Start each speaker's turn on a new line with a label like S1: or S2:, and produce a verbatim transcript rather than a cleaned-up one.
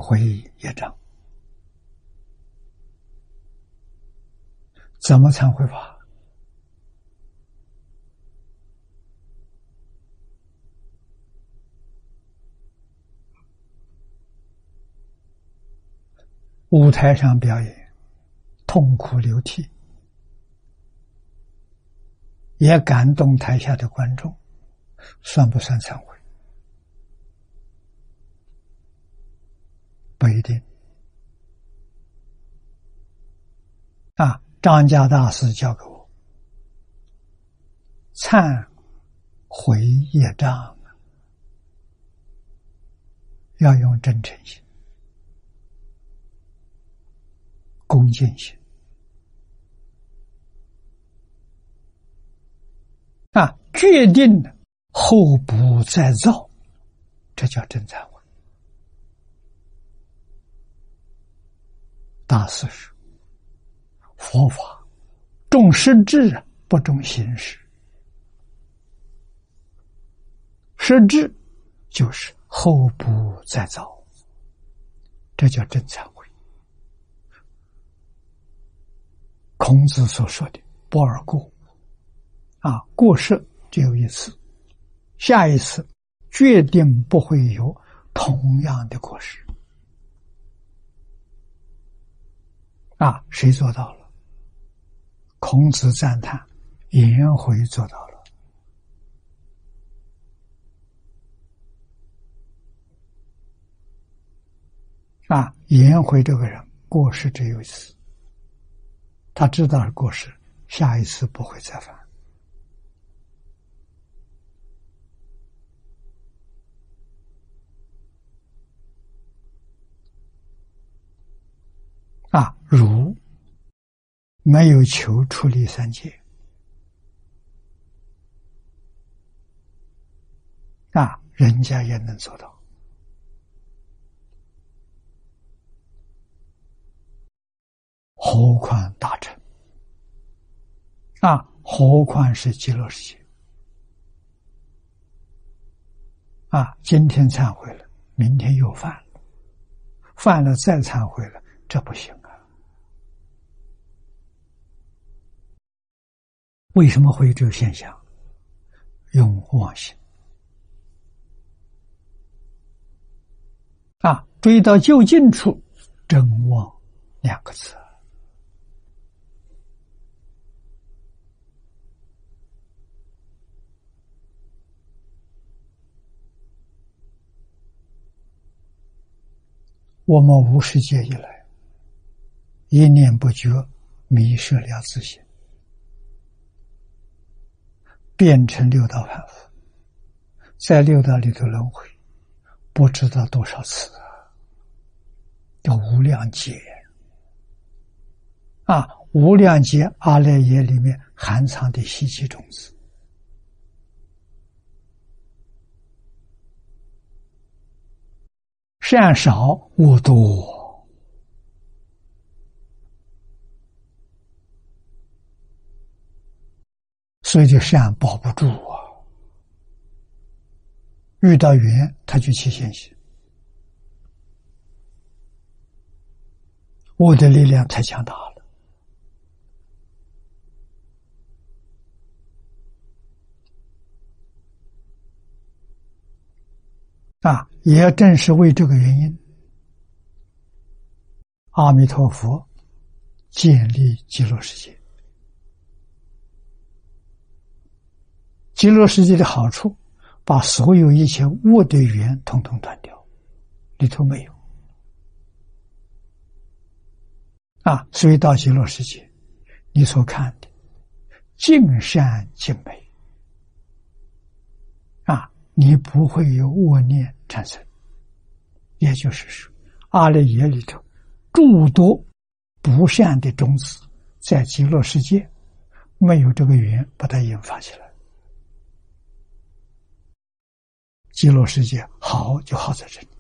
S1: 悔业障。怎么忏悔法？舞台上表演，痛哭流涕，也感动台下的观众，算不算忏悔？不一定。啊，张家大师教给我，忏悔业障要用真诚心、恭敬心啊，决定后不再造，这叫真忏悔。大师说，佛法重实质不重形式，实质就是后不再造，这叫真忏悔。孔子所说的不二过啊，过失只有一次，下一次决定不会有同样的过失啊，谁做到了？孔子赞叹颜回做到了。啊，颜回这个人过失只有一次，他知道是过失，下一次不会再犯。啊，儒没有求出离三界，啊，人家也能做到。何况大乘啊，何况是极乐世界啊！今天忏悔了，明天又犯了，犯了再忏悔了，这不行啊！为什么会有这个现象？用妄心啊，追到究竟处，真妄两个字。我们无始劫以来，一念不觉，迷失了自性，变成六道凡夫，在六道里头轮回，不知道多少次啊，叫无量劫啊！无量劫阿赖耶里面含藏的习气种子，善少恶多，所以就善保不住啊。遇到缘他就起现行，我的力量太强大了啊！也正是为这个原因，阿弥陀佛建立极乐世界。极乐世界的好处，把所有一切恶的缘统统断掉，里头没有啊！所以到极乐世界，你所看的尽善尽美啊，你不会有恶念产生。也就是说，阿赖耶里头诸多不善的种子，在极乐世界没有这个缘把它引发起来。极乐世界好就好在这里。